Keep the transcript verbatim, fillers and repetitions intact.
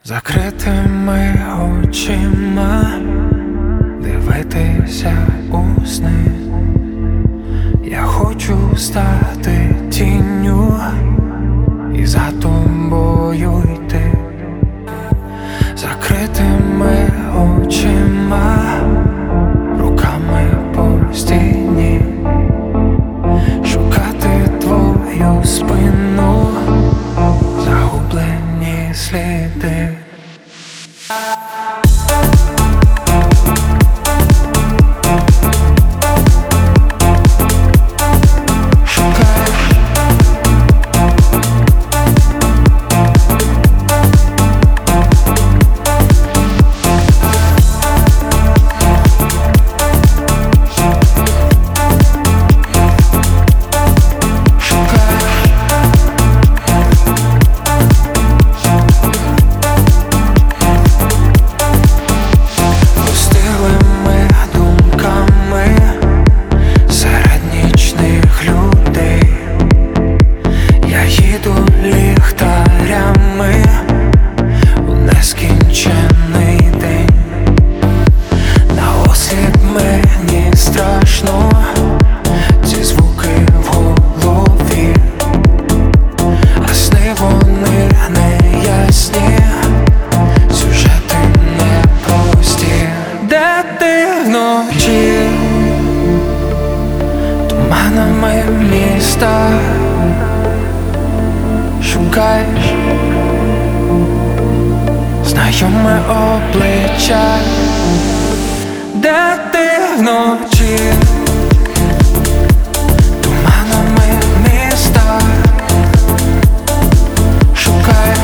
Закритими очима дивитися у сни. Я хочу стати тінню і за тобою йти. Закритими очима, руками по стіні, шукати твою спину, загублені сліди. Ліхтарями у нескінчений день. Наослід мені страшно, ці звуки в голові, а сни вони неясні, сюжети непрості. Де ти вночі туманами міста шукаєш знайоме обличчя? Де ти вночі туманами міста шукаєш